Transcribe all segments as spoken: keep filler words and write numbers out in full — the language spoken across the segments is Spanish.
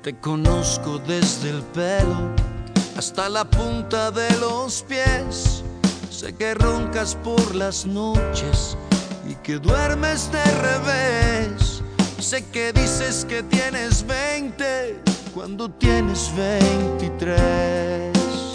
Te conozco desde el pelo hasta la punta de los pies. Sé que roncas por las noches y que duermes de revés. Sé que dices que tienes veinte cuando tienes veintitrés.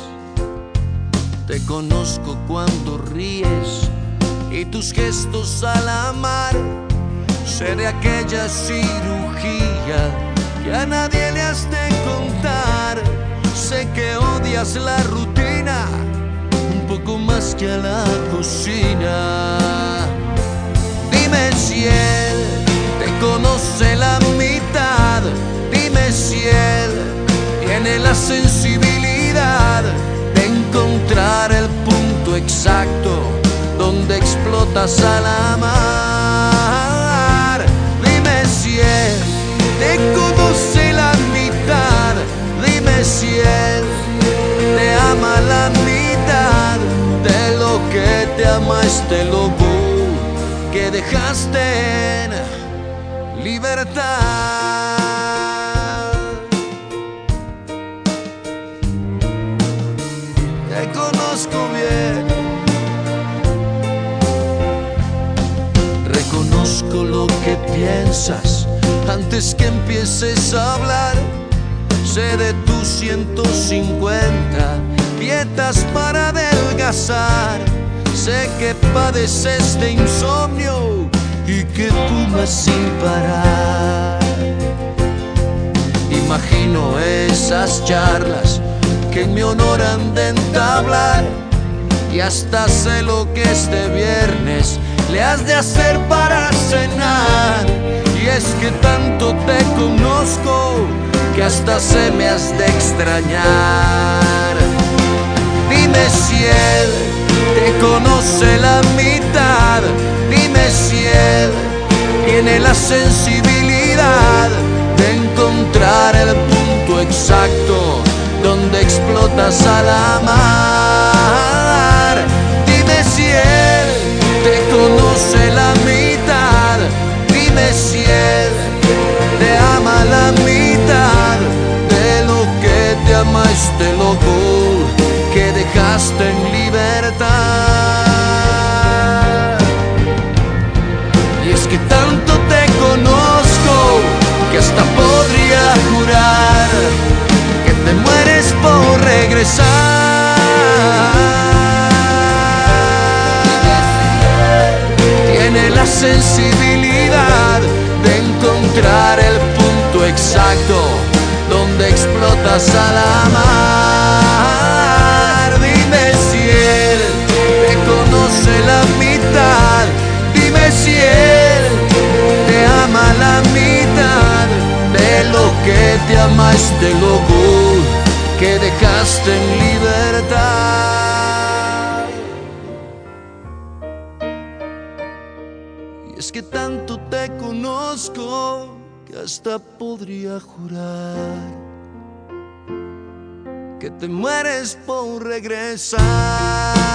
Te conozco cuando ríes y tus gestos al amar. Sé de aquella cirugía que a nadie le has de contar. Sé que odias la rutina un poco más que a la cocina. Dime si él te conoce la mitad. Dime si él tiene la sensibilidad de encontrar el punto exacto donde explotas al amar. Dime si él te conoce la mitad. Dime si él te ama la mitad de lo que te ama este loco que dejaste en libertad. Te conozco bien, reconozco lo que piensas antes que empieces a hablar. Sé de tus ciento cincuenta dietas para adelgazar. Sé que padeces de insomnio y que fumas sin parar. Imagino esas charlas que en mi honor han de entablar. Y hasta sé lo que este viernes le has de hacer para cenar. Y es que tanto te conozco que hasta se me has de extrañar. Dime si él te conoce la mitad. Dime si él tiene la sensibilidad de encontrar el punto exacto donde explotas al amar. Dime si él te conoce la mitad. Dime si él te ama la mitad de lo que te ama este loco que dejaste en libertad. Y es que tanto te conozco que hasta podría jurar que te mueres por regresar. Tiene la sensibilidad de encontrar el punto exacto donde explotas al amar. Dime si él te conoce la mitad. Dime si él te ama la mitad de lo que te ama este loco que dejaste en libertad. Y es que tanto te conozco que hasta podría jurar que te mueres por regresar.